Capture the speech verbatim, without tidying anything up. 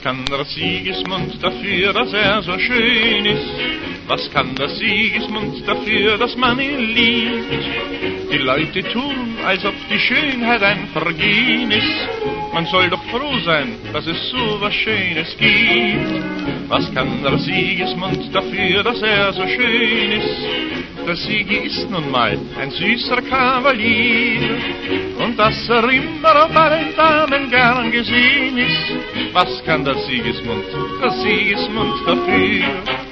kann der Sigismund dafür, dass er so schön ist? Was kann der Sigismund dafür, dass man ihn liebt? Die Leute tun, als ob die Schönheit ein Vergehen ist. Man soll doch froh sein, dass es so was Schönes gibt. Was kann der Sigismund dafür, dass er so schön ist? Der Sigi ist nun mal ein süßer Kavalier, und dass er immer bei den Damen gern gesehen ist. Was kann der Sigismund, der Sigismund dafür?